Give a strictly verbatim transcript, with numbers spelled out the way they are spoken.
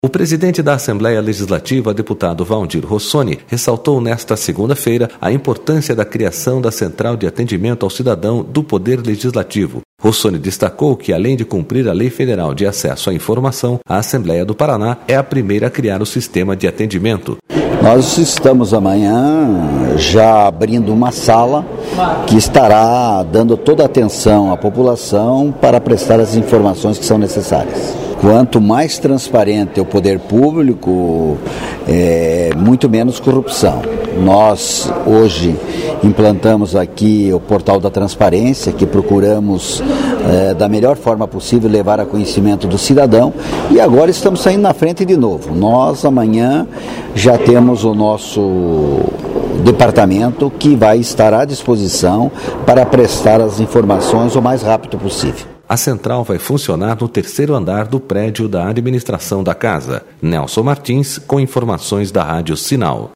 O presidente da Assembleia Legislativa, deputado Valdir Rossoni, ressaltou nesta segunda-feira a importância da criação da Central de Atendimento ao Cidadão do Poder Legislativo. Rossoni destacou que, além de cumprir a Lei Federal de Acesso à Informação, a Assembleia do Paraná é a primeira a criar o sistema de atendimento. Nós estamos amanhã já abrindo uma sala que estará dando toda a atenção à população para prestar as informações que são necessárias. Quanto mais transparente é o poder público, é, muito menos corrupção. Nós hoje implantamos aqui o Portal da Transparência, que procuramos é, da melhor forma possível levar a conhecimento do cidadão, e agora estamos saindo na frente de novo. Nós amanhã já temos o nosso departamento que vai estar à disposição para prestar as informações o mais rápido possível. A central vai funcionar no terceiro andar do prédio da administração da casa. Nelson Martins, com informações da Rádio Sinal.